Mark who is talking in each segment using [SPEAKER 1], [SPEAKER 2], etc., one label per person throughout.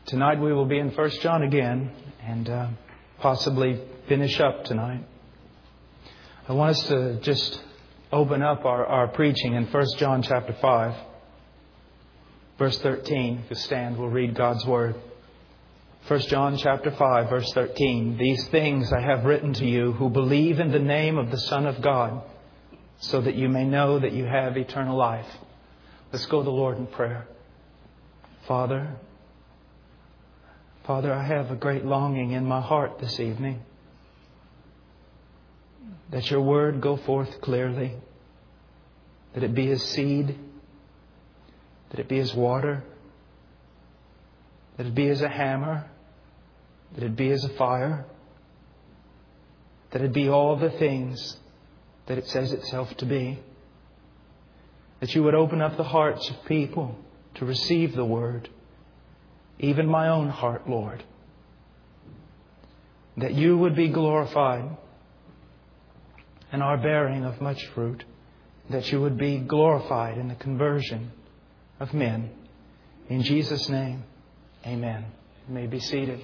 [SPEAKER 1] Tonight we will be in 1 John again and possibly finish up tonight. I want us to just open up our preaching in 1 John chapter 5, verse 13. If you stand, we'll read God's Word. 1 John chapter 5, verse 13. These things I have written to you who believe in the name of the Son of God, so that you may know that you have eternal life. Let's go to the Lord in prayer. Father, I have a great longing in my heart this evening that Your Word go forth clearly, that it be as seed, that it be as water, that it be as a hammer, that it be as a fire, that it be all the things that it says itself to be. That You would open up the hearts of people to receive the Word, even my own heart, Lord. That You would be glorified in our bearing of much fruit. That You would be glorified in the conversion of men. In Jesus' name, amen. You may be seated.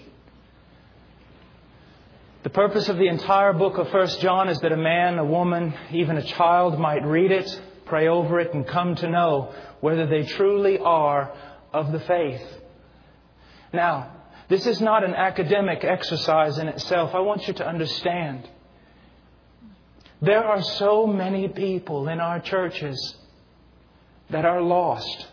[SPEAKER 1] The purpose of the entire book of 1 John is that a man, a woman, even a child might read it, pray over it, and come to know whether they truly are of the faith. Now, this is not an academic exercise in itself. I want you to understand. There are so many people in our churches that are lost.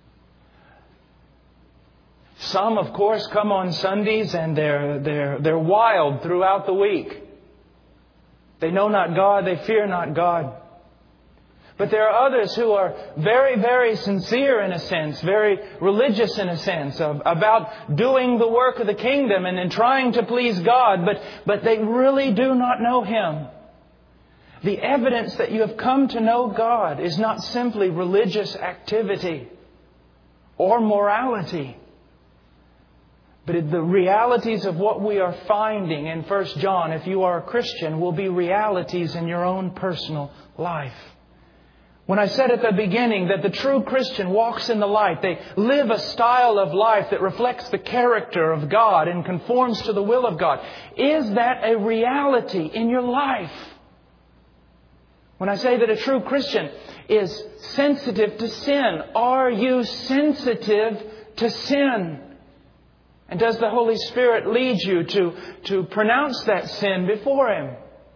[SPEAKER 1] Some, of course, come on Sundays and they're wild throughout the week. They know not God, they fear not God. But there are others who are very, very sincere in a sense, very religious in a sense, about doing the work of the kingdom and in trying to please God, but they really do not know Him. The evidence that you have come to know God is not simply religious activity or morality, but the realities of what we are finding in 1 John, if you are a Christian, will be realities in your own personal life. When I said at the beginning that the true Christian walks in the light, they live a style of life that reflects the character of God and conforms to the will of God. Is that a reality in your life? When I say that a true Christian is sensitive to sin, are you sensitive to sin? And does the Holy Spirit lead you to pronounce that sin before Him?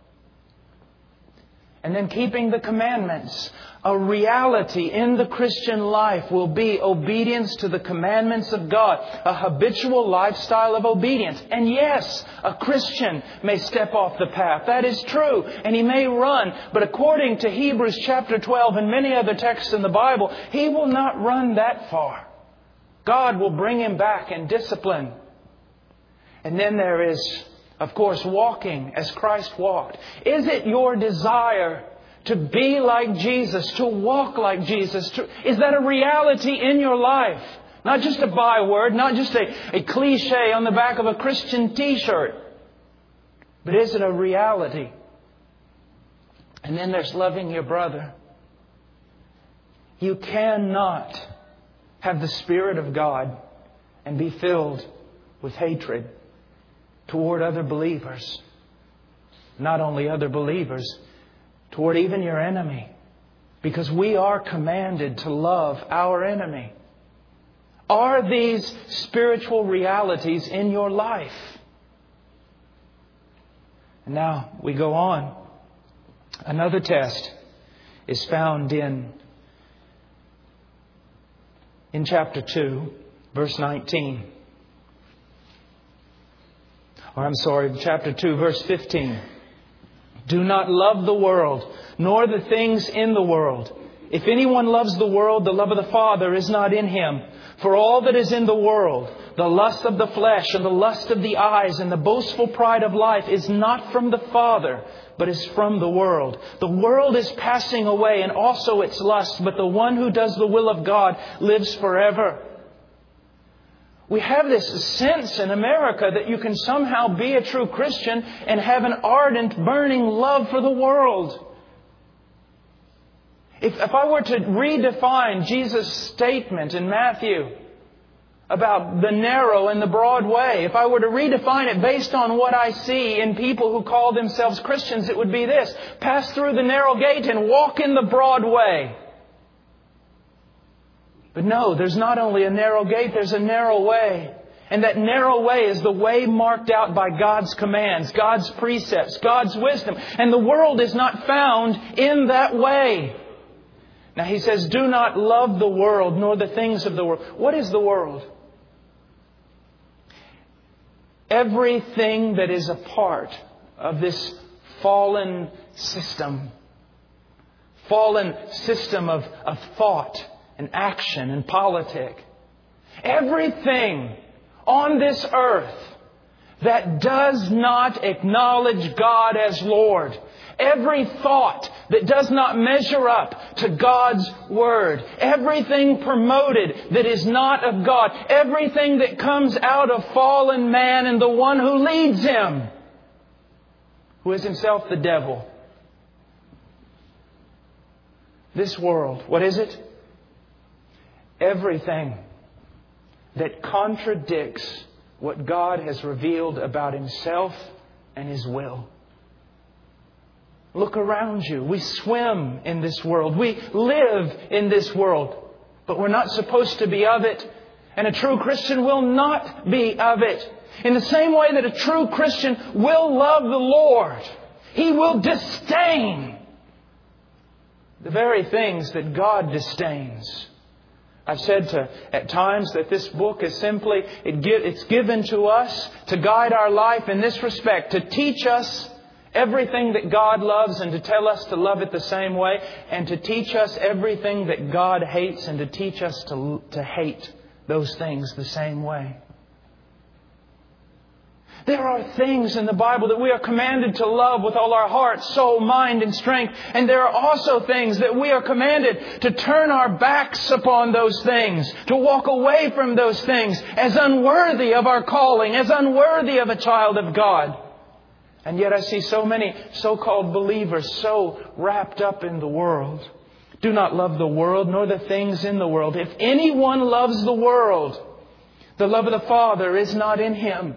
[SPEAKER 1] And then keeping the commandments. A reality in the Christian life will be obedience to the commandments of God. A habitual lifestyle of obedience. And yes, a Christian may step off the path. That is true. And he may run. But according to Hebrews chapter 12 and many other texts in the Bible, he will not run that far. God will bring him back and discipline. And then there is, of course, walking as Christ walked. Is it your desire to be like Jesus, to walk like Jesus? Is that a reality in your life? Not just a byword, not just a cliche on the back of a Christian t-shirt. But is it a reality? And then there's loving your brother. You cannot have the Spirit of God and be filled with hatred toward other believers. Not only other believers, toward even your enemy. Because we are commanded to love our enemy. Are these spiritual realities in your life? And now we go on. Another test is found in chapter 2, verse 19. Chapter 2, verse 15. Do not love the world, nor the things in the world. If anyone loves the world, the love of the Father is not in him. For all that is in the world, the lust of the flesh and the lust of the eyes and the boastful pride of life is not from the Father, but is from the world. The world is passing away and also its lust, but the one who does the will of God lives forever. We have this sense in America that you can somehow be a true Christian and have an ardent, burning love for the world. If I were to redefine Jesus' statement in Matthew about the narrow and the broad way. If I were to redefine it based on what I see in people who call themselves Christians, it would be this: pass through the narrow gate and walk in the broad way. But no, there's not only a narrow gate, there's a narrow way. And that narrow way is the way marked out by God's commands, God's precepts, God's wisdom. And the world is not found in that way. Now He says, do not love the world nor the things of the world. What is the world? Everything that is a part of this fallen system of thought and action and politic. Everything on this earth that does not acknowledge God as Lord. Every thought that does not measure up to God's Word. Everything promoted that is not of God. Everything that comes out of fallen man and the one who leads him, who is himself the devil. This world, what is it? Everything that contradicts what God has revealed about Himself and His will. Look around you. We swim in this world. We live in this world. But we're not supposed to be of it. And a true Christian will not be of it. In the same way that a true Christian will love the Lord, he will disdain the very things that God disdains. I've said at times that this book is simply, it's given to us to guide our life in this respect, to teach us everything that God loves and to tell us to love it the same way, and to teach us everything that God hates and to teach us to hate those things the same way. There are things in the Bible that we are commanded to love with all our heart, soul, mind, and strength. And there are also things that we are commanded to turn our backs upon those things, to walk away from those things as unworthy of our calling, as unworthy of a child of God. And yet I see so many so-called believers so wrapped up in the world. Do not love the world nor the things in the world. If anyone loves the world, the love of the Father is not in him.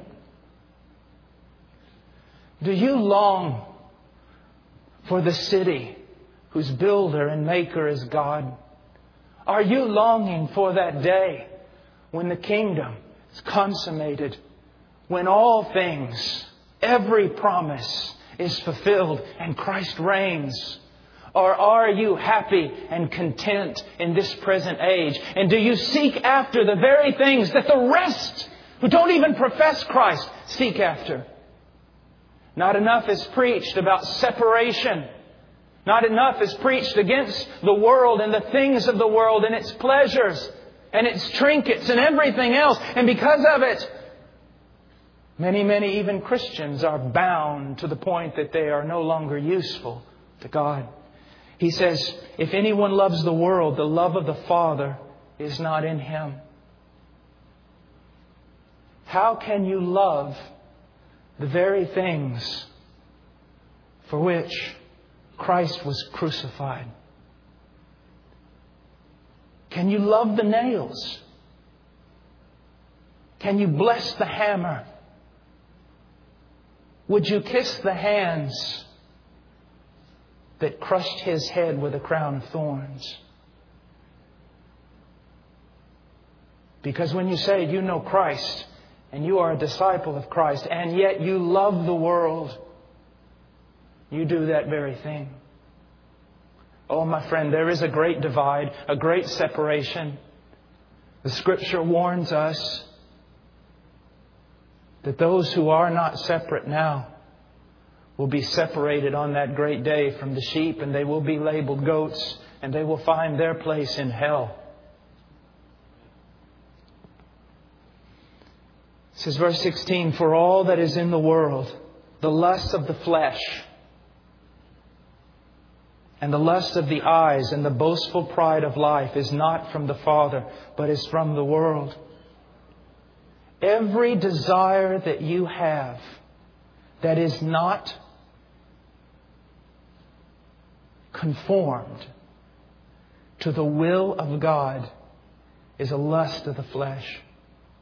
[SPEAKER 1] Do you long for the city whose builder and maker is God? Are you longing for that day when the kingdom is consummated, when all things, every promise is fulfilled and Christ reigns? Or are you happy and content in this present age? And do you seek after the very things that the rest who don't even profess Christ seek after? Not enough is preached about separation. Not enough is preached against the world and the things of the world and its pleasures and its trinkets and everything else. And because of it, many even Christians are bound to the point that they are no longer useful to God. He says, if anyone loves the world, the love of the Father is not in him. How can you love the very things for which Christ was crucified? Can you love the nails? Can you bless the hammer? Would you kiss the hands that crushed His head with a crown of thorns? Because when you say you know Christ, and you are a disciple of Christ, and yet you love the world, you do that very thing. Oh, my friend, there is a great divide, a great separation. The Scripture warns us that those who are not separate now will be separated on that great day from the sheep, and they will be labeled goats, and they will find their place in hell. It says, verse 16, for all that is in the world, the lust of the flesh, and the lust of the eyes, and the boastful pride of life is not from the Father, but is from the world. Every desire that you have that is not conformed to the will of God is a lust of the flesh.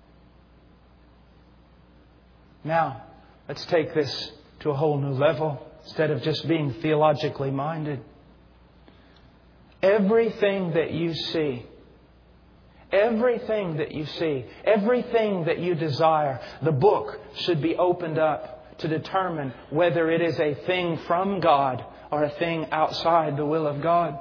[SPEAKER 1] Now, let's take this to a whole new level instead of just being theologically minded. Everything that you see, everything that you desire, the book should be opened up to determine whether it is a thing from God or a thing outside the will of God.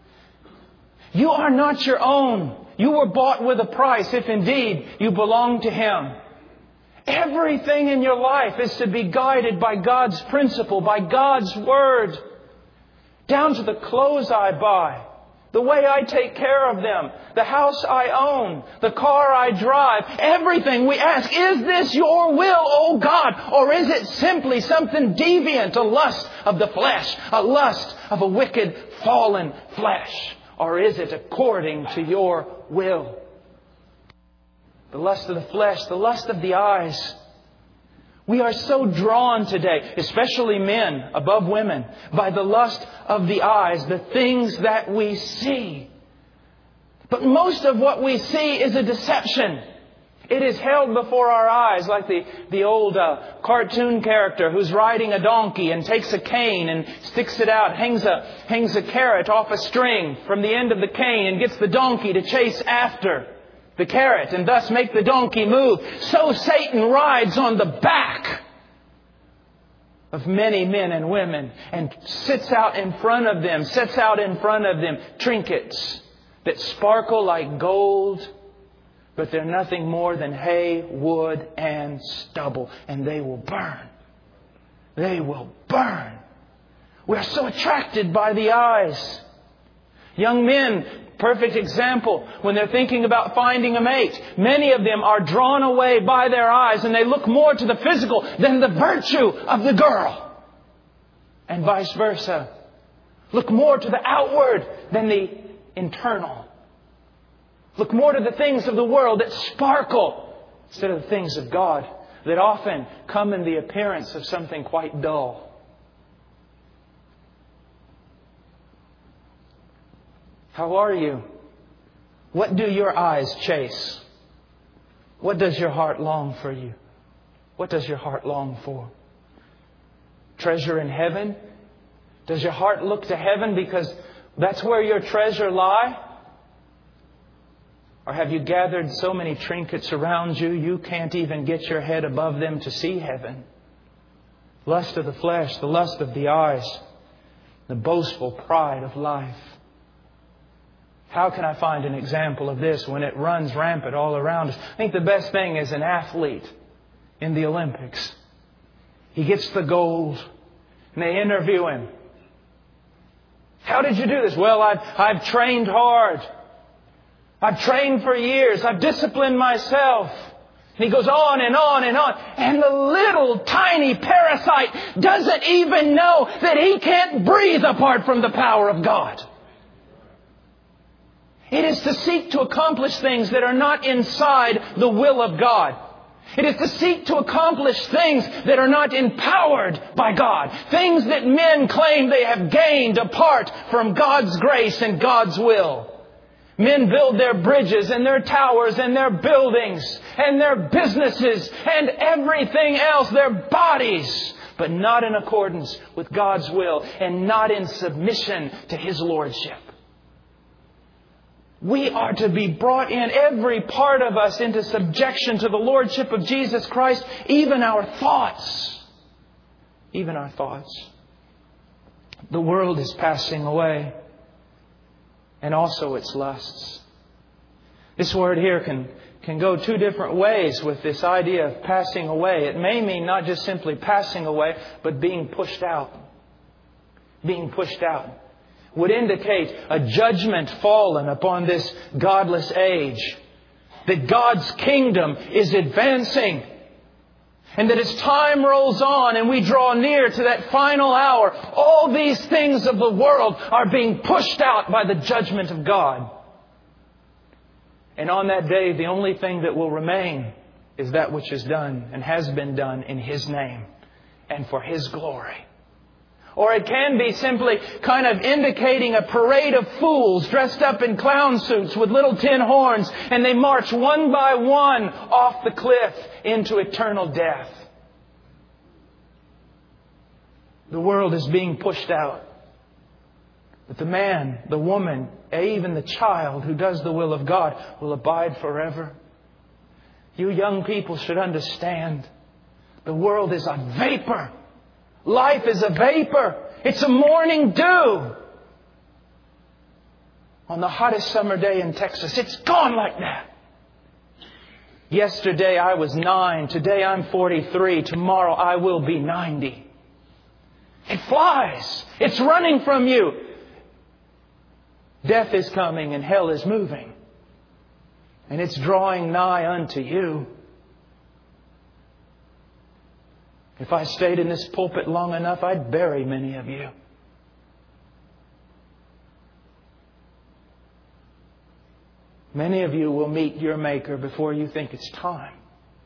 [SPEAKER 1] You are not your own. You were bought with a price if indeed you belong to Him. Everything in your life is to be guided by God's principle, by God's Word. Down to the clothes I buy, the way I take care of them, the house I own, the car I drive, everything we ask, is this your will, O God? Or is it simply something deviant, a lust of the flesh, a lust of a wicked, fallen flesh? Or is it according to your will? The lust of the flesh, the lust of the eyes. We are so drawn today, especially men above women, by the lust of the eyes, the things that we see. But most of what we see is a deception. It is held before our eyes like the old cartoon character who's riding a donkey and takes a cane and sticks it out, hangs a carrot off a string from the end of the cane and gets the donkey to chase after the carrot and thus make the donkey move. So Satan rides on the back of many men and women and sets out in front of them trinkets that sparkle like gold, but they're nothing more than hay, wood, and stubble. And they will burn. They will burn. We're so attracted by the eyes. Young men, perfect example, when they're thinking about finding a mate, many of them are drawn away by their eyes and they look more to the physical than the virtue of the girl. And vice versa. Look more to the outward than the internal. Look more to the things of the world that sparkle instead of the things of God that often come in the appearance of something quite dull. How are you? What do your eyes chase? What does your heart long for you? What does your heart long for? Treasure in heaven? Does your heart look to heaven because that's where your treasure lies? Or have you gathered so many trinkets around you, you can't even get your head above them to see heaven? Lust of the flesh, the lust of the eyes, the boastful pride of life. How can I find an example of this when it runs rampant all around us? I think the best thing is an athlete in the Olympics. He gets the gold and they interview him. How did you do this? Well, I've trained hard. I've trained for years. I've disciplined myself. And he goes on and on and on. And the little tiny parasite doesn't even know that he can't breathe apart from the power of God. It is to seek to accomplish things that are not inside the will of God. It is to seek to accomplish things that are not empowered by God. Things that men claim they have gained apart from God's grace and God's will. Men build their bridges and their towers and their buildings and their businesses and everything else, their bodies, but not in accordance with God's will and not in submission to His Lordship. We are to be brought in, every part of us, into subjection to the Lordship of Jesus Christ, even our thoughts. Even our thoughts. The world is passing away. And also its lusts. This word here can go two different ways with this idea of passing away. It may mean not just simply passing away, but being pushed out. Being pushed out would indicate a judgment fallen upon this godless age. That God's kingdom is advancing. And that as time rolls on and we draw near to that final hour, all these things of the world are being pushed out by the judgment of God. And on that day, the only thing that will remain is that which is done and has been done in His name and for His glory. Or it can be simply kind of indicating a parade of fools dressed up in clown suits with little tin horns, and they march one by one off the cliff into eternal death. The world is being pushed out. But the man, the woman, even the child who does the will of God will abide forever. You young people should understand. The world is a vapor. Life is a vapor. It's a morning dew. On the hottest summer day in Texas, it's gone like that. Yesterday I was 9. Today I'm 43. Tomorrow I will be 90. It flies. It's running from you. Death is coming and hell is moving. And it's drawing nigh unto you. If I stayed in this pulpit long enough, I'd bury many of you. Many of you will meet your Maker before you think it's time.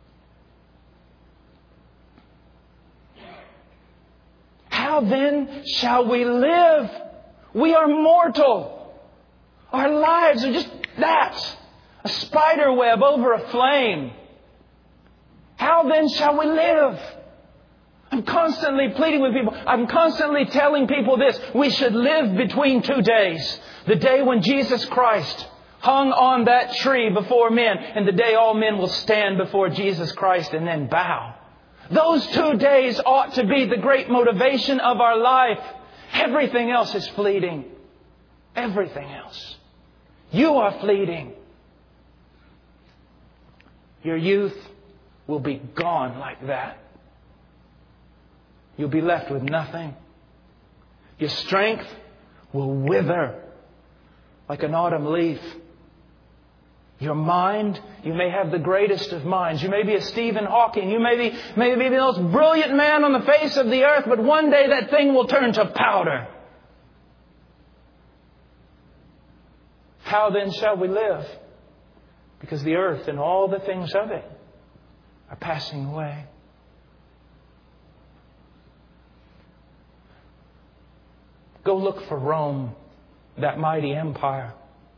[SPEAKER 1] How then shall we live? We are mortal. Our lives are just that. A spider web over a flame. How then shall we live? I'm constantly pleading with people. I'm constantly telling people this. We should live between 2 days. The day when Jesus Christ hung on that tree before men, and the day all men will stand before Jesus Christ and then bow. Those 2 days ought to be the great motivation of our life. Everything else is fleeting. Everything else. You are fleeting. Your youth will be gone like that. You'll be left with nothing. Your strength will wither like an autumn leaf. Your mind, you may have the greatest of minds. You may be a Stephen Hawking. You may be the most brilliant man on the face of the earth, but one day that thing will turn to powder. How then shall we live? Because the earth and all the things of it are passing away. Go look for Rome, that mighty empire.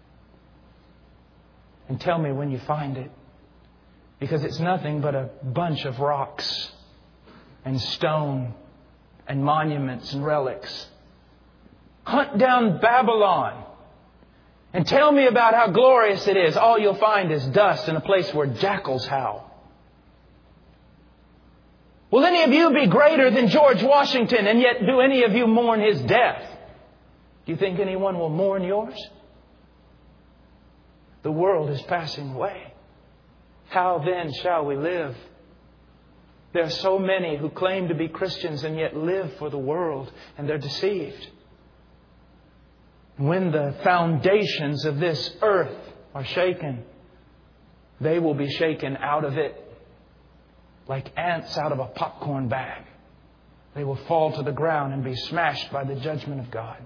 [SPEAKER 1] And tell me when you find it. Because it's nothing but a bunch of rocks and stone and monuments and relics. Hunt down Babylon and tell me about how glorious it is. All you'll find is dust in a place where jackals howl. Will any of you be greater than George Washington, and yet do any of you mourn his death? Do you think anyone will mourn yours? The world is passing away. How then shall we live? There are so many who claim to be Christians and yet live for the world, and they're deceived. When the foundations of this earth are shaken, they will be shaken out of it like ants out of a popcorn bag. They will fall to the ground and be smashed by the judgment of God.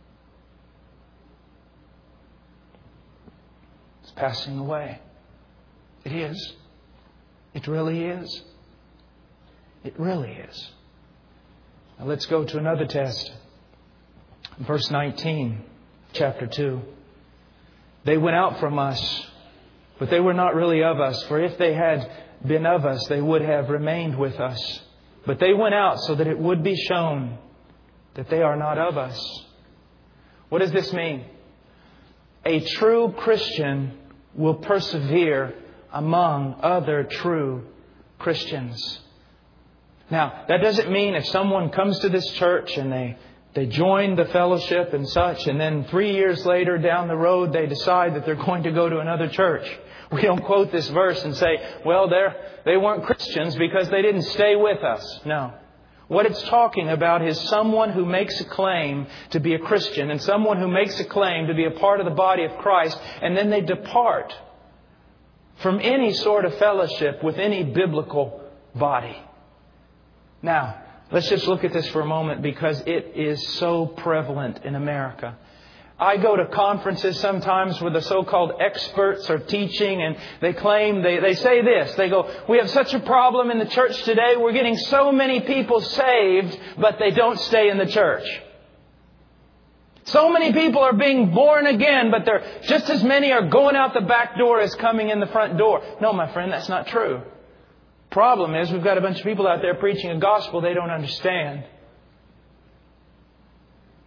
[SPEAKER 1] It's passing away. It is. It really is. It really is. Now let's go to another test. Verse 19, chapter 2. They went out from us, but they were not really of us. For if they had been of us, they would have remained with us. But they went out so that it would be shown that they are not of us. What does this mean? A true Christian will persevere among other true Christians. Now, that doesn't mean if someone comes to this church and they join the fellowship and such, and then 3 years later down the road they decide that they're going to go to another church. We don't quote this verse and say, well, they weren't Christians because they didn't stay with us. No. What it's talking about is someone who makes a claim to be a Christian and someone who makes a claim to be a part of the body of Christ, and then they depart from any sort of fellowship with any biblical body. Now, let's just look at this for a moment because it is so prevalent in America. I go to conferences sometimes where the so-called experts are teaching, and they claim, they say this. They go, we have such a problem in the church today. We're getting so many people saved, but they don't stay in the church. So many people are being born again, but just as many are going out the back door as coming in the front door. No, my friend, that's not true. Problem is, we've got a bunch of people out there preaching a gospel they don't understand.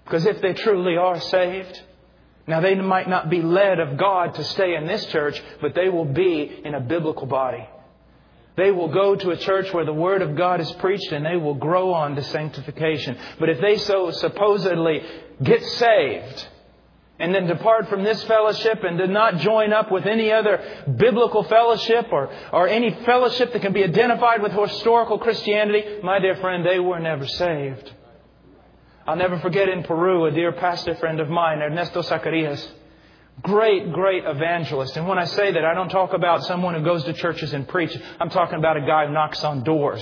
[SPEAKER 1] Because if they truly are saved, now they might not be led of God to stay in this church, but they will be in a biblical body. They will go to a church where the Word of God is preached and they will grow on to sanctification. But if they so supposedly get saved and then depart from this fellowship and do not join up with any other biblical fellowship or any fellowship that can be identified with historical Christianity, my dear friend, they were never saved. I'll never forget in Peru, a dear pastor friend of mine, Ernesto Zacarias. Great, great evangelist. And when I say that, I don't talk about someone who goes to churches and preaches. I'm talking about a guy who knocks on doors.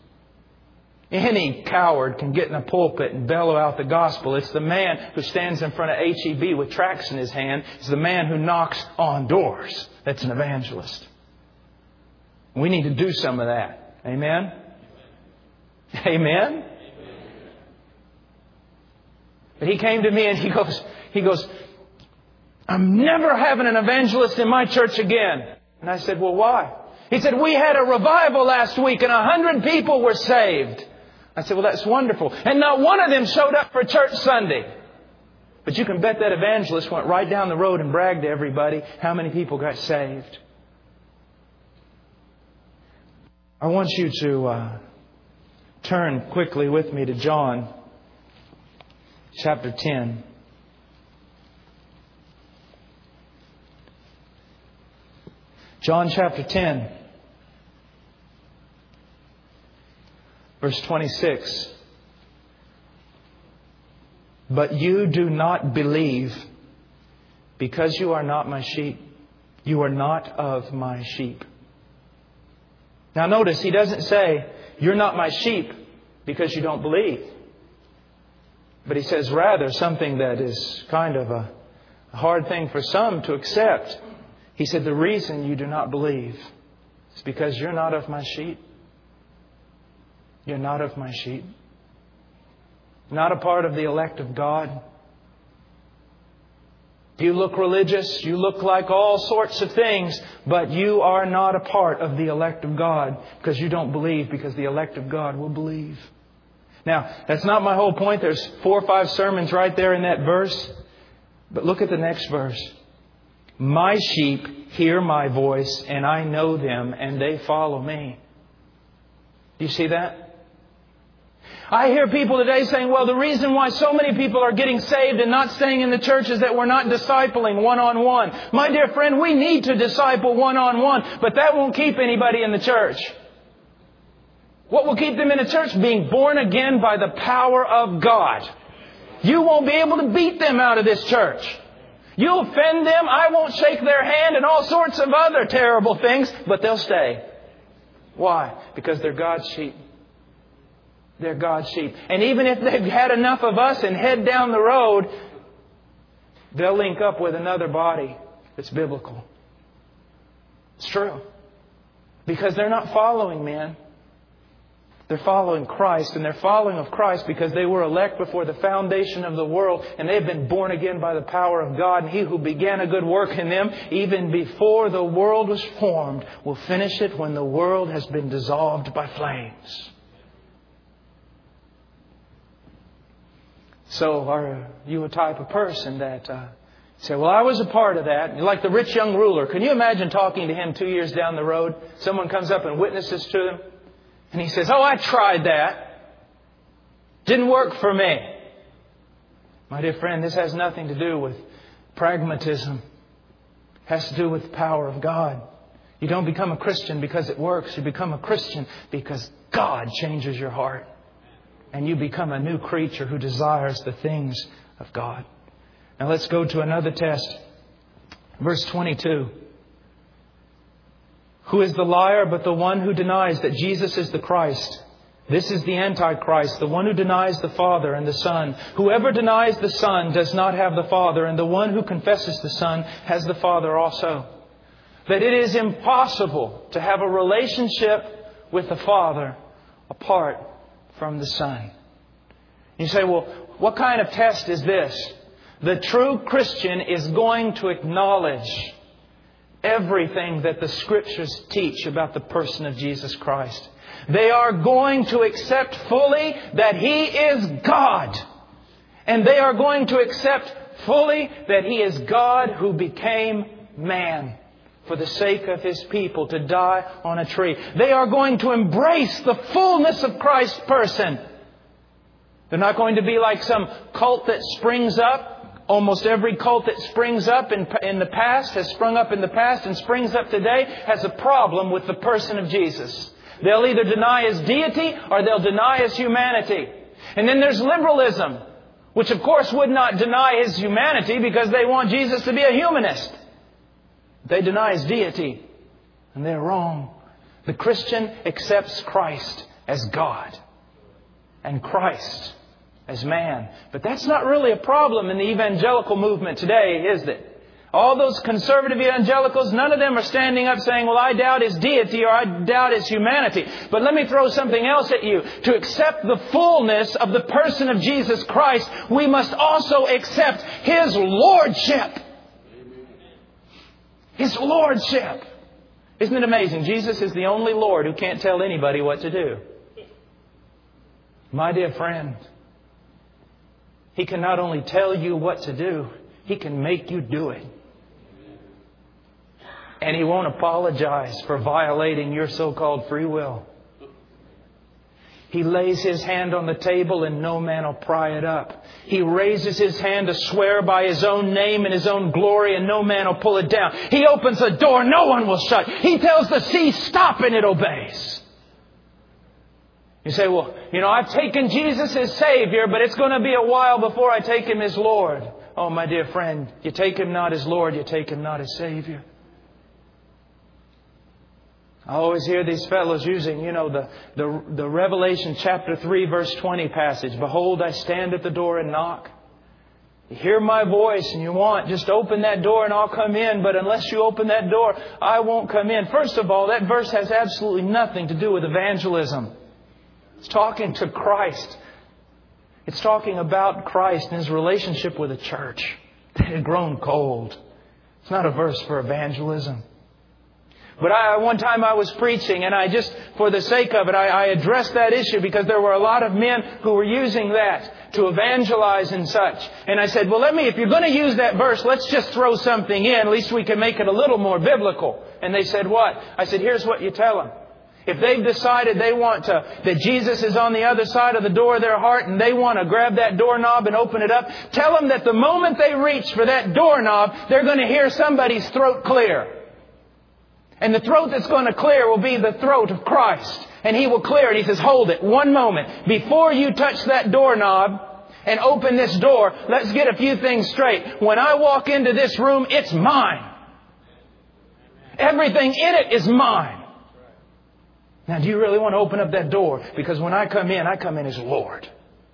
[SPEAKER 1] Any coward can get in a pulpit and bellow out the gospel. It's the man who stands in front of HEB with tracts in his hand. It's the man who knocks on doors. That's an evangelist. We need to do some of that. Amen? Amen? But he came to me and he goes, I'm never having an evangelist in my church again. And I said, well, why? He said, we had a revival last week and 100 people were saved. I said, well, that's wonderful. And not one of them showed up for church Sunday. But you can bet that evangelist went right down the road and bragged to everybody how many people got saved. I want you to turn quickly with me to John chapter 10. John chapter 10, verse 26. But you do not believe because you are not my sheep. You are not of my sheep. Now notice, he doesn't say, you're not my sheep because you don't believe. But he says rather something that is kind of a hard thing for some to accept. He said, the reason you do not believe is because you're not of my sheep. You're not of my sheep. Not a part of the elect of God. You look religious. You look like all sorts of things. But you are not a part of the elect of God because you don't believe, because the elect of God will believe. Now, that's not my whole point. There's 4 or 5 sermons right there in that verse. But look at the next verse. My sheep hear my voice, and I know them, and they follow me. Do you see that? I hear people today saying, well, the reason why so many people are getting saved and not staying in the church is that we're not discipling one-on-one. My dear friend, we need to disciple one-on-one, but that won't keep anybody in the church. What will keep them in the church? Being born again by the power of God. You won't be able to beat them out of this church. You'll offend them. I won't shake their hand and all sorts of other terrible things, but they'll stay. Why? Because they're God's sheep. They're God's sheep. And even if they've had enough of us and head down the road, they'll link up with another body that's biblical. It's true. Because they're not following men. They're following Christ, and they're following of Christ because they were elect before the foundation of the world, and they've been born again by the power of God. And He who began a good work in them, even before the world was formed, will finish it when the world has been dissolved by flames. So are you a type of person that say, well, I was a part of that? Like the rich young ruler. Can you imagine talking to him 2 years down the road? Someone comes up and witnesses to him. And he says, oh, I tried that. Didn't work for me. My dear friend, this has nothing to do with pragmatism. It has to do with the power of God. You don't become a Christian because it works. You become a Christian because God changes your heart. And you become a new creature who desires the things of God. Now let's go to another test. Verse 22. Who is the liar but the one who denies that Jesus is the Christ? This is the Antichrist, the one who denies the Father and the Son. Whoever denies the Son does not have the Father, and the one who confesses the Son has the Father also. That it is impossible to have a relationship with the Father apart from the Son. You say, well, what kind of test is this? The true Christian is going to acknowledge everything that the Scriptures teach about the person of Jesus Christ. They are going to accept fully that He is God. And they are going to accept fully that He is God who became man for the sake of His people to die on a tree. They are going to embrace the fullness of Christ's person. They're not going to be like some cult that springs up. Almost every cult that springs up in the past, has sprung up in the past and springs up today, has a problem with the person of Jesus. They'll either deny His deity or they'll deny His humanity. And then there's liberalism, which of course would not deny His humanity because they want Jesus to be a humanist. They deny His deity, and they're wrong. The Christian accepts Christ as God and Christ as man. But that's not really a problem in the evangelical movement today, is it? All those conservative evangelicals, none of them are standing up saying, well, I doubt His deity or I doubt His humanity. But let me throw something else at you. To accept the fullness of the person of Jesus Christ, we must also accept His lordship. His lordship. Isn't it amazing? Jesus is the only Lord who can't tell anybody what to do. My dear friend, He can not only tell you what to do, He can make you do it. And He won't apologize for violating your so-called free will. He lays His hand on the table and no man will pry it up. He raises His hand to swear by His own name and His own glory and no man will pull it down. He opens a door no one will shut. He tells the sea, stop, and it obeys. You say, well, I've taken Jesus as Savior, but it's going to be a while before I take Him as Lord. Oh, my dear friend, you take Him not as Lord, you take Him not as Savior. I always hear these fellows using, the Revelation chapter 3 verse 20 passage. Behold, I stand at the door and knock. You hear my voice and you want, just open that door and I'll come in. But unless you open that door, I won't come in. First of all, that verse has absolutely nothing to do with evangelism. It's talking to Christ. It's talking about Christ and His relationship with the church that had grown cold. It's not a verse for evangelism. But one time I was preaching and I just, for the sake of it, I addressed that issue because there were a lot of men who were using that to evangelize and such. And I said, well, if you're going to use that verse, let's just throw something in. At least we can make it a little more biblical. And they said, what? I said, here's what you tell them. If they've decided that Jesus is on the other side of the door of their heart and they want to grab that doorknob and open it up, tell them that the moment they reach for that doorknob, they're going to hear somebody's throat clear. And the throat that's going to clear will be the throat of Christ. And He will clear it. He says, hold it one moment. Before you touch that doorknob and open this door, let's get a few things straight. When I walk into this room, it's mine. Everything in it is mine. Now, do you really want to open up that door? Because when I come in as Lord.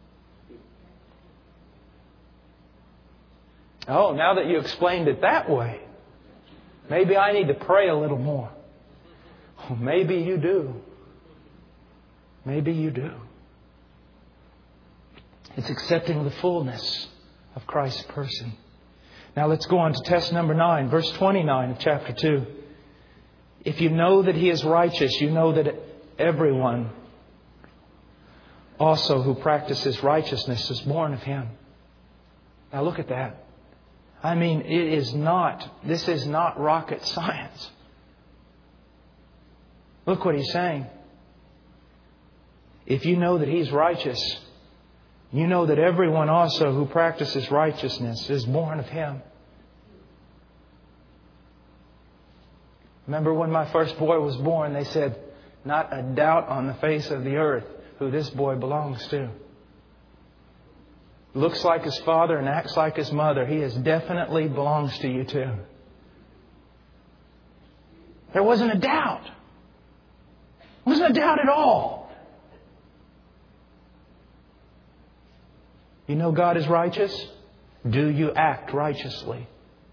[SPEAKER 1] Oh, now that you explained it that way, maybe I need to pray a little more. Oh, maybe you do. Maybe you do. It's accepting the fullness of Christ's person. Now let's go on to test number 9, verse 29 of chapter 2. If you know that He is righteous, you know that everyone also who practices righteousness is born of Him. Now look at that. I mean, this is not rocket science. Look what He's saying. If you know that He's righteous, you know that everyone also who practices righteousness is born of Him. Remember when my first boy was born, they said, not a doubt on the face of the earth who this boy belongs to. Looks like his father and acts like his mother. He definitely belongs to you too. There wasn't a doubt. There wasn't a doubt at all. You know God is righteous? Do you act righteously?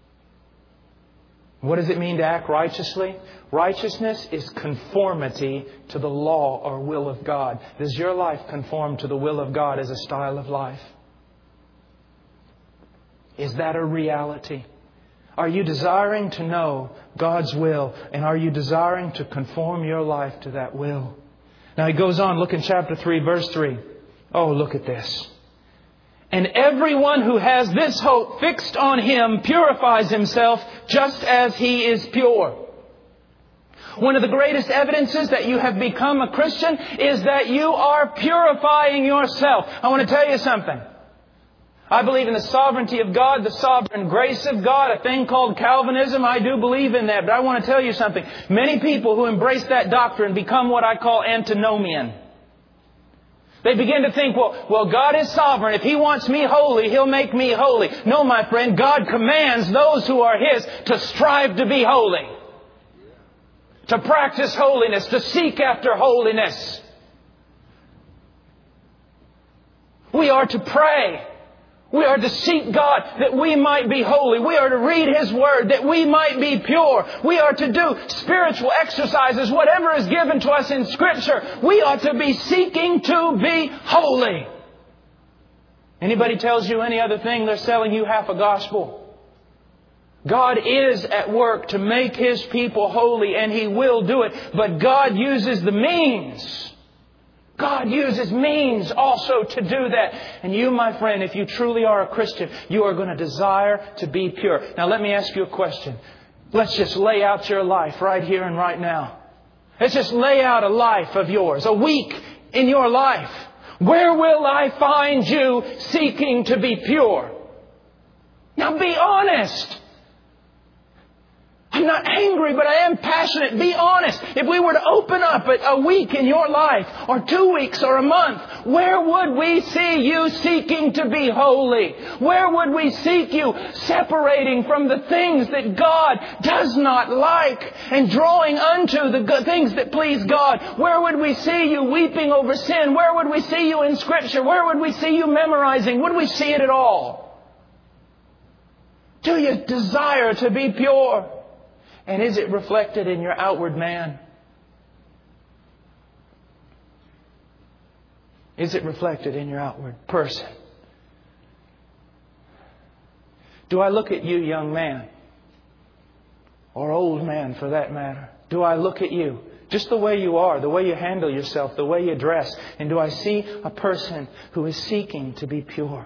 [SPEAKER 1] What does it mean to act righteously? Righteousness is conformity to the law or will of God. Does your life conform to the will of God as a style of life? Is that a reality? Are you desiring to know God's will? And are you desiring to conform your life to that will? Now He goes on, look in chapter 3, verse 3. Oh, look at this. And everyone who has this hope fixed on Him purifies himself just as He is pure. One of the greatest evidences that you have become a Christian is that you are purifying yourself. I want to tell you something. I believe in the sovereignty of God, the sovereign grace of God, a thing called Calvinism. I do believe in that. But I want to tell you something. Many people who embrace that doctrine become what I call antinomian. They begin to think, well, God is sovereign. If He wants me holy, He'll make me holy. No, my friend, God commands those who are His to strive to be holy. To practice holiness, to seek after holiness. We are to pray. We are to seek God that we might be holy. We are to read His Word that we might be pure. We are to do spiritual exercises, whatever is given to us in Scripture. We are to be seeking to be holy. Anybody tells you any other thing, they're selling you half a gospel. God is at work to make His people holy, and He will do it. But God uses the means. God uses means also to do that. And you, my friend, if you truly are a Christian, you are going to desire to be pure. Now let me ask you a question. Let's just lay out your life right here and right now. Let's just lay out a life of yours, a week in your life. Where will I find you seeking to be pure? Now be honest. I'm not angry, but I am passionate. Be honest. If we were to open up a week in your life, or 2 weeks, or a month, where would we see you seeking to be holy? Where would we seek you separating from the things that God does not like and drawing unto the things that please God? Where would we see you weeping over sin? Where would we see you in Scripture? Where would we see you memorizing? Would we see it at all? Do you desire to be pure? And is it reflected in your outward man? Is it reflected in your outward person? Do I look at you, young man? Or old man, for that matter? Do I look at you just the way you are, the way you handle yourself, the way you dress? And do I see a person who is seeking to be pure?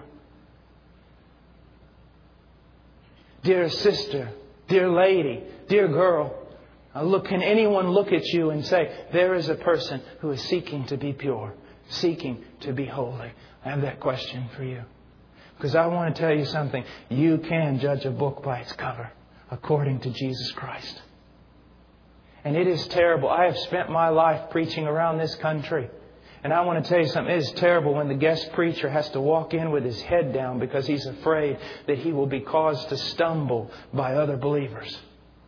[SPEAKER 1] Dear sister, dear lady, dear girl, can anyone look at you and say, there is a person who is seeking to be pure, seeking to be holy? I have that question for you. Because I want to tell you something. You can judge a book by its cover, according to Jesus Christ. And it is terrible. I have spent my life preaching around this country. And I want to tell you something. It is terrible when the guest preacher has to walk in with his head down because he's afraid that he will be caused to stumble by other believers.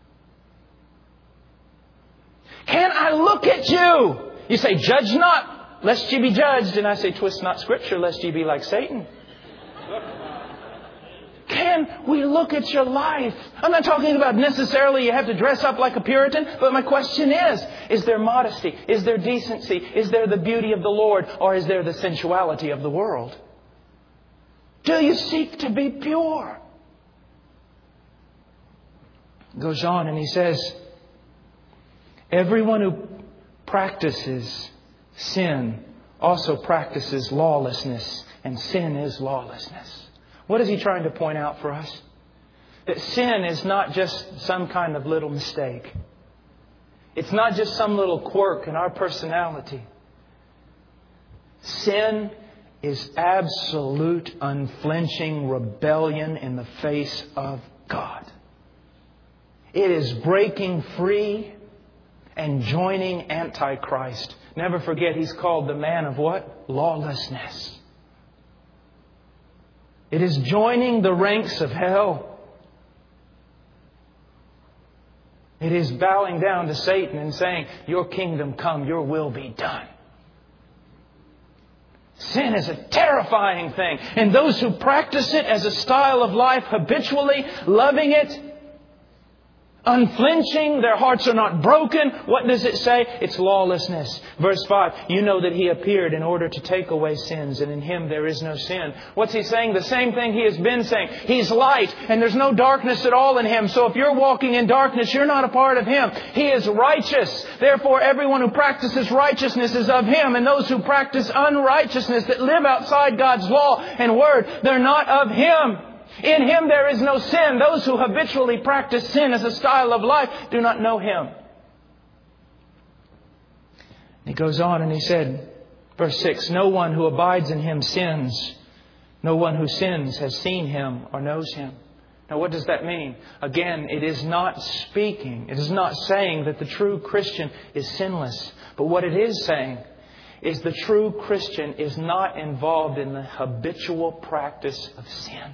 [SPEAKER 1] Can I look at you? You say, judge not, lest ye be judged. And I say, twist not Scripture, lest ye be like Satan. Can we look at your life? I'm not talking about necessarily you have to dress up like a Puritan, but my question is there modesty? Is there decency? Is there the beauty of the Lord? Or is there the sensuality of the world? Do you seek to be pure? Goes on and he says, everyone who practices sin also practices lawlessness, and sin is lawlessness. What is he trying to point out for us? That sin is not just some kind of little mistake. It's not just some little quirk in our personality. Sin is absolute, unflinching rebellion in the face of God. It is breaking free and joining Antichrist. Never forget, he's called the man of what? Lawlessness. It is joining the ranks of hell. It is bowing down to Satan and saying, your kingdom come, your will be done. Sin is a terrifying thing. And those who practice it as a style of life habitually, loving it, unflinching. Their hearts are not broken. What does it say? It's lawlessness. Verse 5, you know that He appeared in order to take away sins, and in Him there is no sin. What's He saying? The same thing He has been saying. He's light, and there's no darkness at all in Him. So if you're walking in darkness, you're not a part of Him. He is righteous. Therefore, everyone who practices righteousness is of Him. And those who practice unrighteousness, that live outside God's law and Word, they're not of Him. In Him there is no sin. Those who habitually practice sin as a style of life do not know Him. He goes on and he said, verse 6, no one who abides in Him sins. No one who sins has seen Him or knows Him. Now what does that mean? Again, it is not speaking. It is not saying that the true Christian is sinless. But what it is saying is the true Christian is not involved in the habitual practice of sin.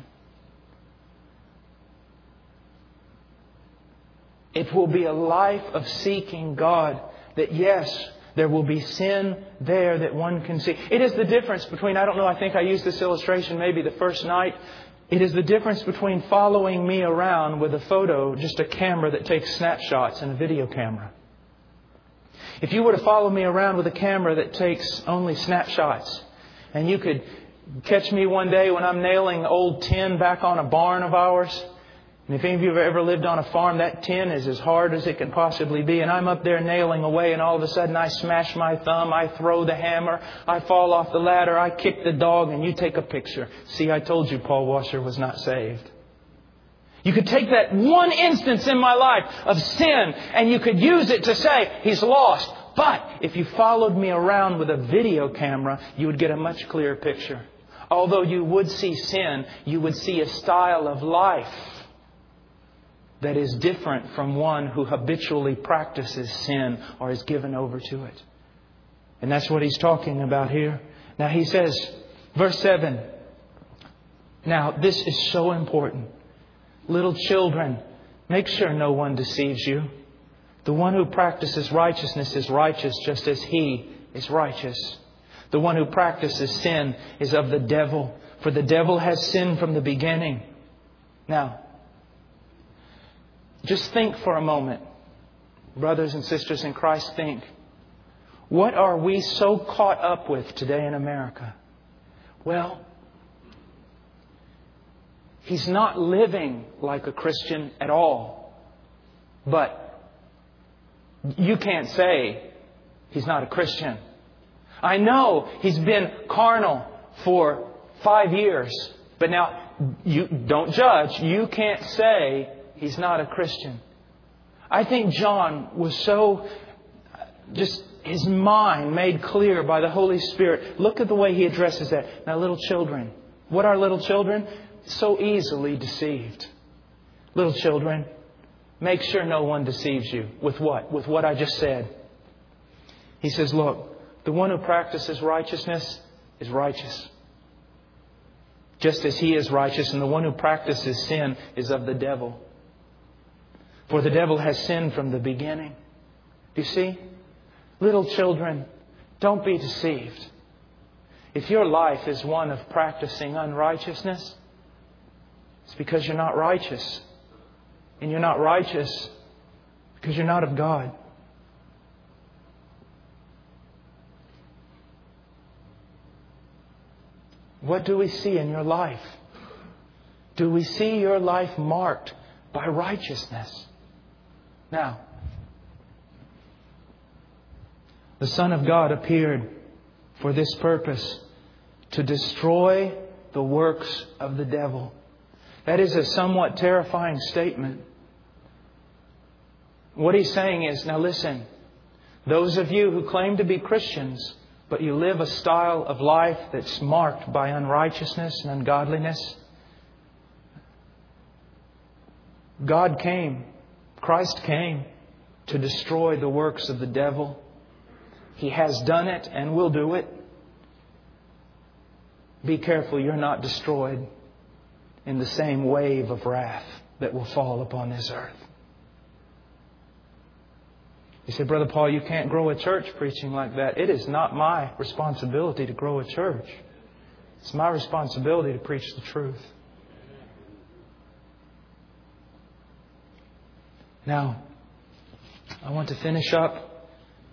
[SPEAKER 1] It will be a life of seeking God. That yes, there will be sin there that one can see. It is the difference between, I think I used this illustration maybe the first night. It is the difference between following me around with a photo, just a camera that takes snapshots, and a video camera. If you were to follow me around with a camera that takes only snapshots, and you could catch me one day when I'm nailing old tin back on a barn of ours. And if any of you have ever lived on a farm, that tin is as hard as it can possibly be. And I'm up there nailing away, and all of a sudden I smash my thumb, I throw the hammer, I fall off the ladder, I kick the dog, and you take a picture. See, I told you Paul Washer was not saved. You could take that one instance in my life of sin, and you could use it to say, he's lost. But if you followed me around with a video camera, you would get a much clearer picture. Although you would see sin, you would see a style of life that is different from one who habitually practices sin or is given over to it. And that's what he's talking about here. Now he says, verse 7, now this is so important. Little children, make sure no one deceives you. The one who practices righteousness is righteous just as He is righteous. The one who practices sin is of the devil, for the devil has sinned from the beginning. Now, just think for a moment. Brothers and sisters in Christ, think. What are we so caught up with today in America? Well, he's not living like a Christian at all. But you can't say he's not a Christian. I know he's been carnal for 5 years. But now, you don't judge. You can't say he's not a Christian. I think John was so, just his mind made clear by the Holy Spirit. Look at the way he addresses that. Now, little children. What are little children? So easily deceived. Little children, make sure no one deceives you. With what? With what I just said. He says, look, the one who practices righteousness is righteous, just as he is righteous, and the one who practices sin is of the devil. For the devil has sinned from the beginning. Do you see? Little children, don't be deceived. If your life is one of practicing unrighteousness, it's because you're not righteous. And you're not righteous because you're not of God. What do we see in your life? Do we see your life marked by righteousness? Now, the Son of God appeared for this purpose, to destroy the works of the devil. That is a somewhat terrifying statement. What he's saying is, now listen, those of you who claim to be Christians, but you live a style of life that's marked by unrighteousness and ungodliness, God came, Christ came to destroy the works of the devil. He has done it and will do it. Be careful you're not destroyed in the same wave of wrath that will fall upon this earth. You say, Brother Paul, you can't grow a church preaching like that. It is not my responsibility to grow a church. It's my responsibility to preach the truth. Now, I want to finish up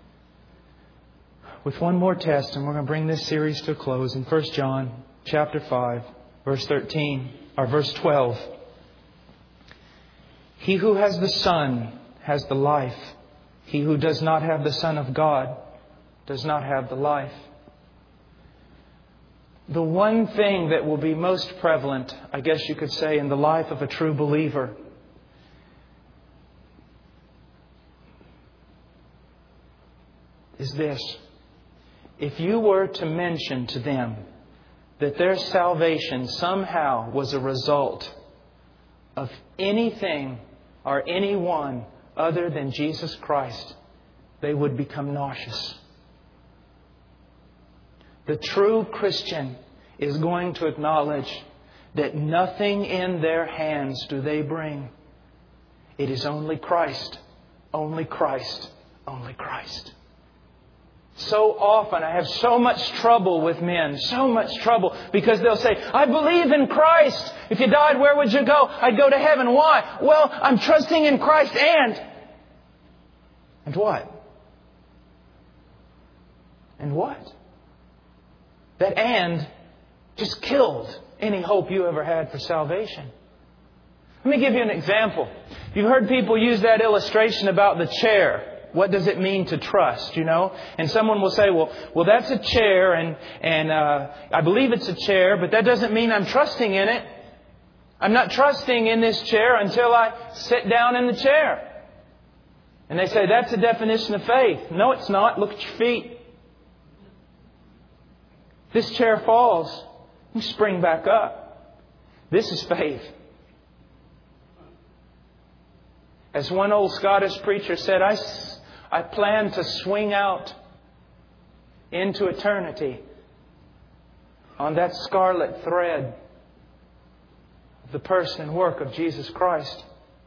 [SPEAKER 1] with one more test, and we're going to bring this series to a close in 1 John chapter 5, verse 13, or verse 12. He who has the Son has the life. He who does not have the Son of God does not have the life. The one thing that will be most prevalent, I guess you could say, in the life of a true believer is this. If you were to mention to them that their salvation somehow was a result of anything or anyone other than Jesus Christ, they would become nauseous. The true Christian is going to acknowledge that nothing in their hands do they bring. It is only Christ, only Christ, only Christ. So often I have so much trouble with men, so much trouble, because they'll say, I believe in Christ. If you died, where would you go? I'd go to heaven. Why? Well, I'm trusting in Christ and what? And what? That and just killed any hope you ever had for salvation. Let me give you an example. You've heard people use that illustration about the chair. What does it mean to trust, you know? And someone will say, well, that's a chair, and I believe it's a chair, but that doesn't mean I'm trusting in it. I'm not trusting in this chair until I sit down in the chair. And they say, that's the definition of faith. No, it's not. Look at your feet. This chair falls, you spring back up. This is faith. As one old Scottish preacher said, I plan to swing out into eternity on that scarlet thread of the person and work of Jesus Christ.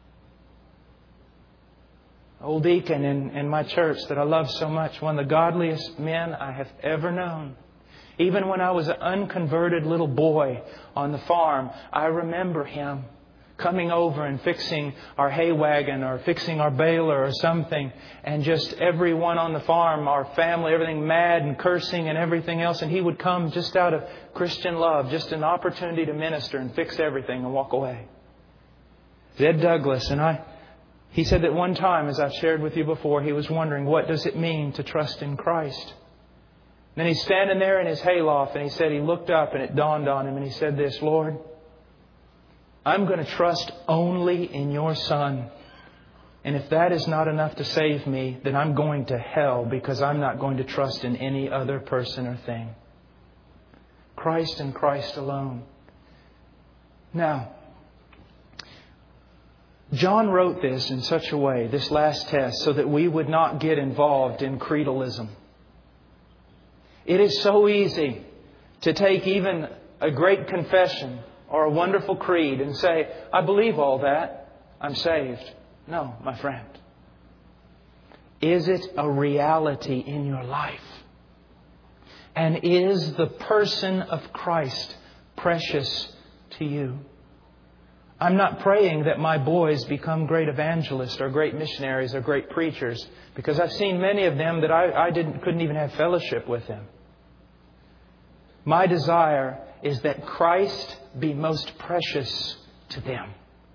[SPEAKER 1] Old deacon in my church that I love so much, one of the godliest men I have ever known. Even when I was an unconverted little boy on the farm, I remember him coming over and fixing our hay wagon or fixing our baler or something. And just everyone on the farm, our family, everything mad and cursing and everything else. And he would come just out of Christian love, just an opportunity to minister and fix everything and walk away. Ed Douglas, he said that one time, as I've shared with you before, he was wondering, what does it mean to trust in Christ? Then he's standing there in his hayloft and he said he looked up and it dawned on him and he said this, Lord, I'm going to trust only in your Son. And if that is not enough to save me, then I'm going to hell because I'm not going to trust in any other person or thing. Christ and Christ alone. Now, John wrote this in such a way, this last test, so that we would not get involved in creedalism. It is so easy to take even a great confession or a wonderful creed and say, I believe all that. I'm saved. No, my friend. Is it a reality in your life? And is the person of Christ precious to you? I'm not praying that my boys become great evangelists or great missionaries or great preachers, because I've seen many of them that I couldn't even have fellowship with them. My desire is that Christ be most precious to them.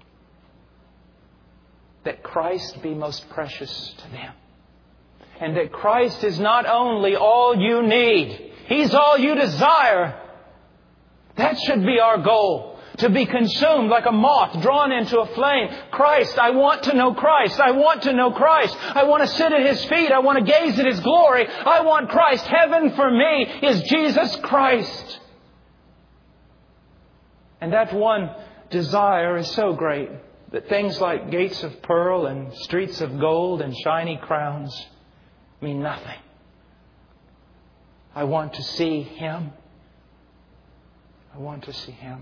[SPEAKER 1] That Christ be most precious to them. And that Christ is not only all you need, He's all you desire. That should be our goal. To be consumed like a moth drawn into a flame. Christ, I want to know Christ. I want to know Christ. I want to sit at His feet. I want to gaze at His glory. I want Christ. Heaven for me is Jesus Christ. And that one desire is so great that things like gates of pearl and streets of gold and shiny crowns mean nothing. I want to see Him. I want to see Him.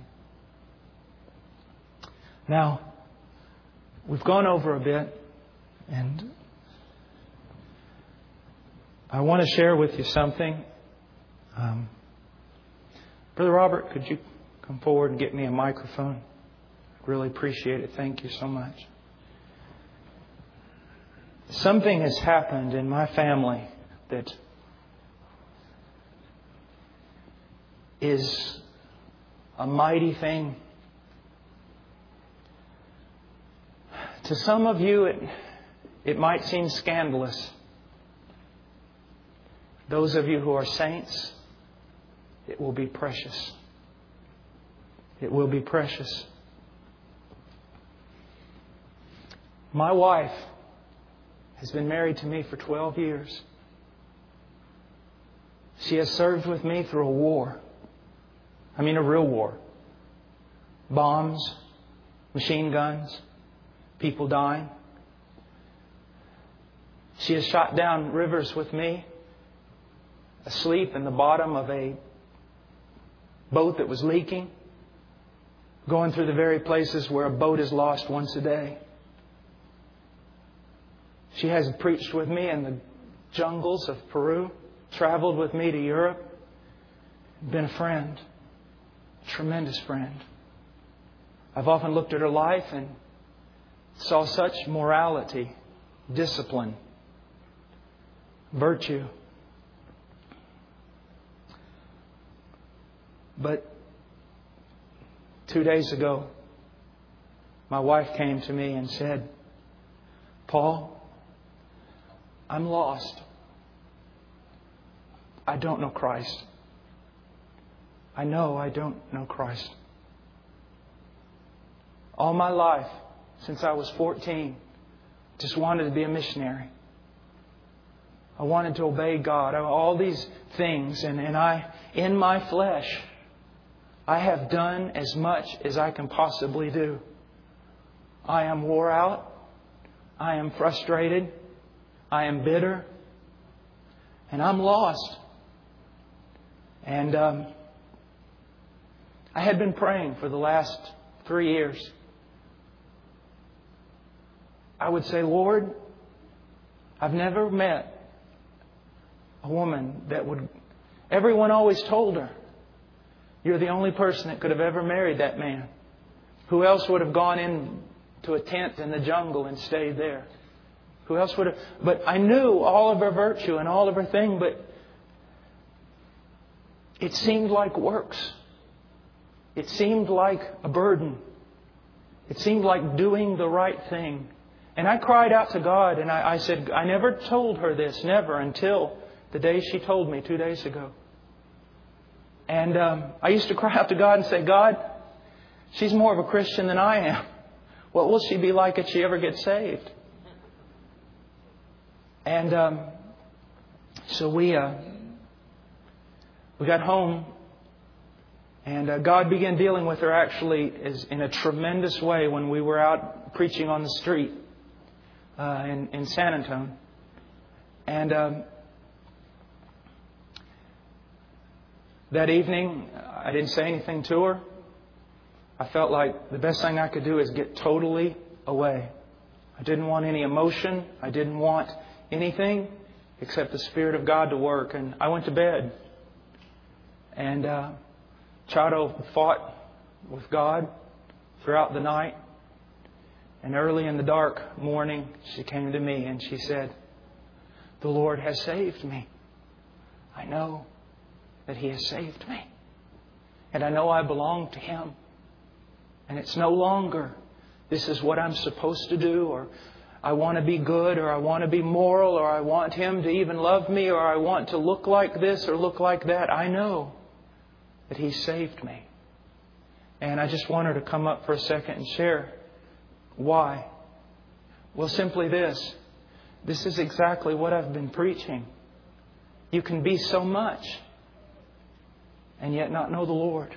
[SPEAKER 1] Now, we've gone over a bit, and I want to share with you something. Brother Robert, could you come forward and get me a microphone? I'd really appreciate it. Thank you so much. something has happened in my family that is a mighty thing. To some of you, it might seem scandalous. Those of you who are saints, it will be precious. It will be precious. My wife has been married to me for 12 years. She has served with me through a war. I mean a real war. Bombs, machine guns, people dying. She has shot down rivers with me, asleep in the bottom of a boat that was leaking, going through the very places where a boat is lost once a day. She has preached with me in the jungles of Peru, traveled with me to Europe, been a friend, a tremendous friend. I've often looked at her life and saw such morality, discipline, virtue. But 2 days ago, my wife came to me and said, "Paul, I'm lost. I don't know Christ. I know I don't know Christ. All my life, since I was 14, just wanted to be a missionary. I wanted to obey God. All these things. And I, in my flesh, I have done as much as I can possibly do. I am wore out. I am frustrated. I am bitter. And I'm lost." And I had been praying for the last 3 years. I would say, "Lord, I've never met a woman that would..." Everyone always told her, "You're the only person that could have ever married that man. Who else would have gone into a tent in the jungle and stayed there? Who else would have..." But I knew all of her virtue and all of her thing, but it seemed like works. It seemed like a burden. It seemed like doing the right thing. And I cried out to God and I said, I never told her this, never, until the day she told me 2 days ago. And I used to cry out to God and say, "God, she's more of a Christian than I am. What will she be like if she ever gets saved?" And so we got home, and God began dealing with her actually in a tremendous way when we were out preaching on the street in San Antonio. And that evening, I didn't say anything to her. I felt like the best thing I could do is get totally away. I didn't want any emotion. I didn't want anything except the Spirit of God to work. And I went to bed. And Chado fought with God throughout the night. And early in the dark morning, she came to me and she said, "The Lord has saved me. I know that He has saved me. And I know I belong to Him. And it's no longer, this is what I'm supposed to do, or I want to be good, or I want to be moral, or I want Him to even love me, or I want to look like this or look like that. I know that He saved me." And I just want her to come up for a second and share why. Well, simply this. This is exactly what I've been preaching. You can be so much and yet not know the Lord.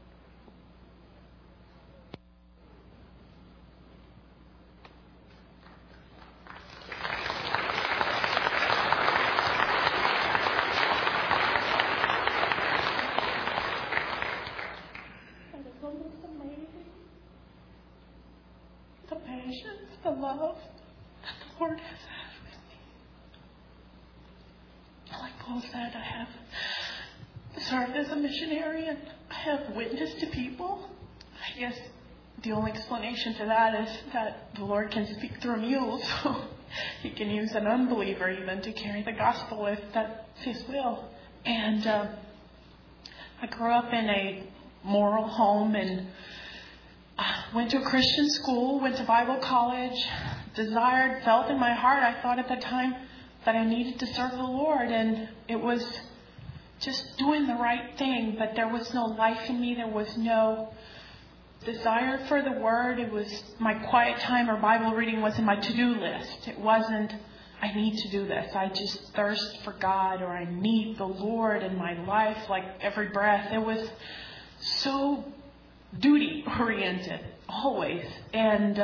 [SPEAKER 2] The love that the Lord has had with me. Like Paul said, I have served as a missionary and I have witnessed to people. I guess the only explanation to that is that the Lord can speak through mules. So He can use an unbeliever even to carry the gospel if that's His will. And I grew up in a moral home and went to a Christian school, went to Bible college, felt in my heart, I thought at the time, that I needed to serve the Lord. And it was just doing the right thing, but there was no life in me. There was no desire for the Word. It was my quiet time or Bible reading was in my to-do list. It wasn't, I need to do this. I just thirst for God, or I need the Lord in my life like every breath. It was so duty-oriented, always. And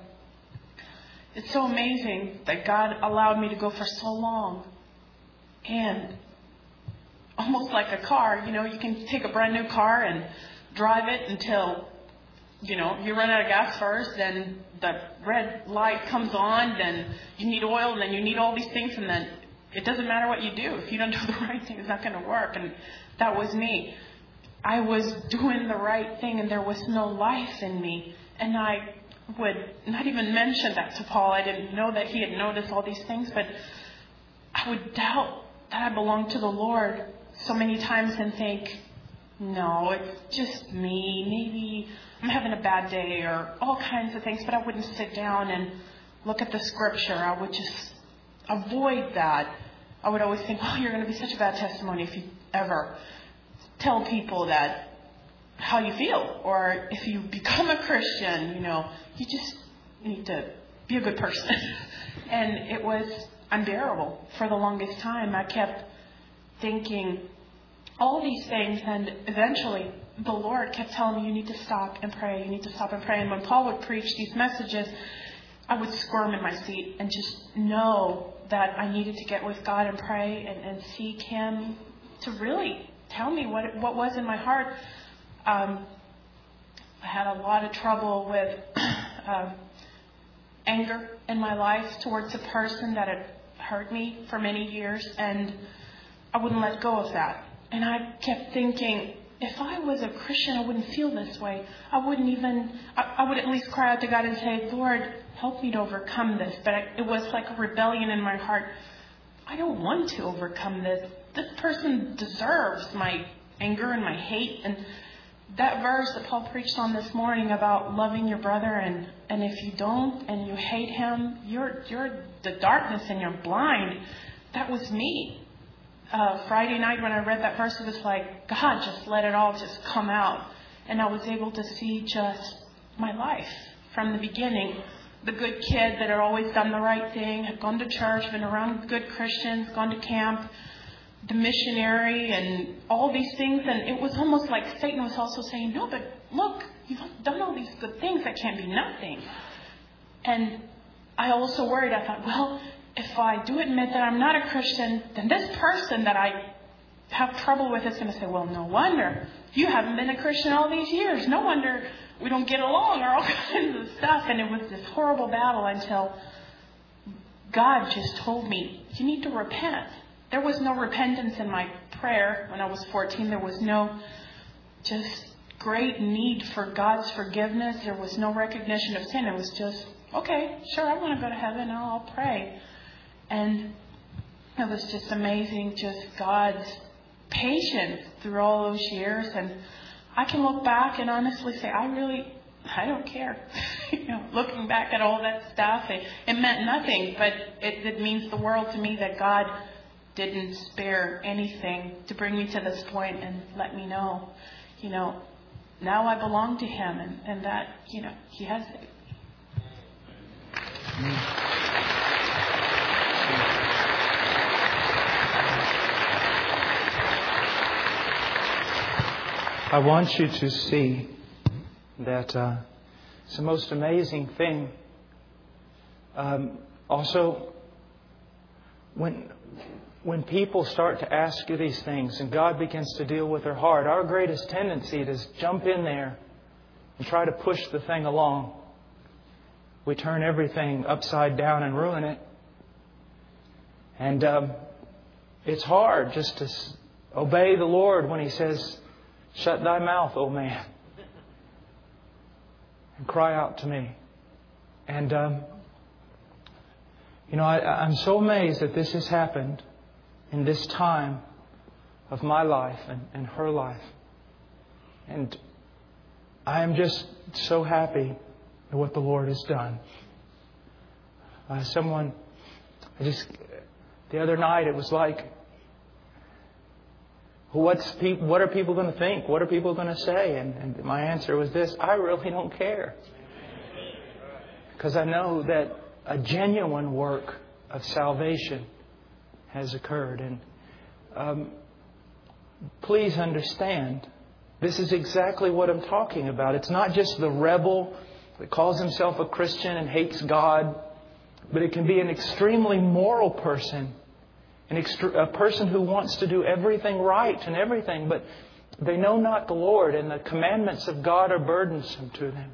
[SPEAKER 2] it's so amazing that God allowed me to go for so long. And almost like a car, you can take a brand new car and drive it until, you run out of gas first, then the red light comes on, then you need oil, and then you need all these things, and then it doesn't matter what you do. If you don't do the right thing, it's not going to work. And that was me. I was doing the right thing, and there was no life in me. And I would not even mention that to Paul. I didn't know that he had noticed all these things, but I would doubt that I belonged to the Lord so many times and think, no, it's just me. Maybe I'm having a bad day or all kinds of things, but I wouldn't sit down and look at the scripture. I would just avoid that. I would always think, you're going to be such a bad testimony if you ever tell people that how you feel, or if you become a Christian, you just need to be a good person. And it was unbearable for the longest time. I kept thinking all these things, and eventually the Lord kept telling me, you need to stop and pray, you need to stop and pray. And when Paul would preach these messages, I would squirm in my seat and just know that I needed to get with God and pray and seek Him to really tell me what was in my heart. I had a lot of trouble with anger in my life towards a person that had hurt me for many years, and I wouldn't let go of that. And I kept thinking, if I was a Christian, I wouldn't feel this way. I would at least cry out to God and say, Lord, help me to overcome this. But it was like a rebellion in my heart. I don't want to overcome this. This person deserves my anger and my hate. And that verse that Paul preached on this morning about loving your brother, and if you don't and you hate him, you're the darkness and you're blind. That was me. Friday night when I read that verse, it was like, God, just let it all just come out. And I was able to see just my life from the beginning. The good kid that had always done the right thing, had gone to church, been around good Christians, gone to camp, the missionary, and all these things. And it was almost like Satan was also saying, no, but look, you've done all these good things. That can't be nothing. And I also worried. I thought, well, if I do admit that I'm not a Christian, then this person that I have trouble with is going to say, well, no wonder. You haven't been a Christian all these years. No wonder we don't get along, or all kinds of stuff. And it was this horrible battle until God just told me, you need to repent. There was no repentance in my prayer when I was 14. There was no just great need for God's forgiveness. There was no recognition of sin. It was just, okay, sure, I want to go to heaven. I'll pray. And it was just amazing, just God's patience through all those years. And I can look back and honestly say, I don't care. Looking back at all that stuff, it meant nothing, but it means the world to me that God didn't spare anything to bring me to this point and let me know, now I belong to Him, and that, He has it.
[SPEAKER 1] I want you to see that it's the most amazing thing. Also, when people start to ask you these things and God begins to deal with their heart, our greatest tendency is to jump in there and try to push the thing along. We turn everything upside down and ruin it. And it's hard just to obey the Lord when He says, shut thy mouth, O man, and cry out to me. And I'm so amazed that this has happened in this time of my life and her life. And I am just so happy at what the Lord has done. The other night it was like, what are people going to think? What are people going to say? And my answer was this: I really don't care. Because I know that a genuine work of salvation has occurred. And please understand, this is exactly what I'm talking about. It's not just the rebel that calls himself a Christian and hates God, but it can be an extremely moral person, a person who wants to do everything right and everything, but they know not the Lord, and the commandments of God are burdensome to them.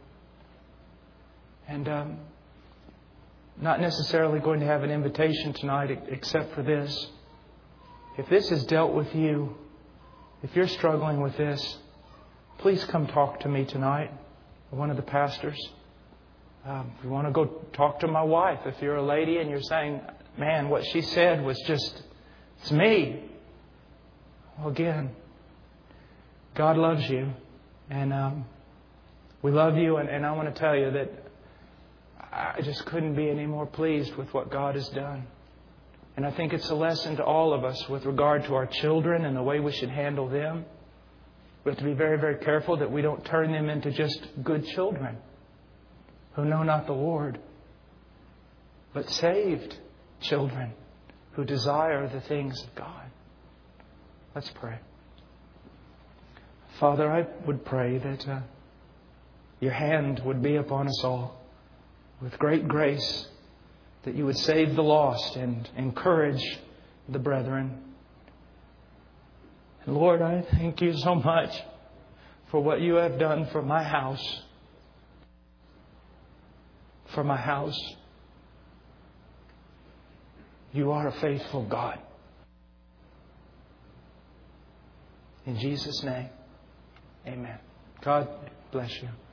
[SPEAKER 1] And not necessarily going to have an invitation tonight except for this. If this has dealt with you, if you're struggling with this, please come talk to me tonight, one of the pastors. If you want to go talk to my wife, if you're a lady and you're saying, man, what she said was just, it's me. Well, again, God loves you. And we love you. And I want to tell you that I just couldn't be any more pleased with what God has done. And I think it's a lesson to all of us with regard to our children and the way we should handle them. We have to be very, very careful that we don't turn them into just good children who know not the Lord, but saved children who desire the things of God. Let's pray. Father, I would pray that your hand would be upon us all with great grace, that you would save the lost and encourage the brethren. And Lord, I thank you so much for what you have done for my house. For my house. You are a faithful God. In Jesus' name, amen. God bless you.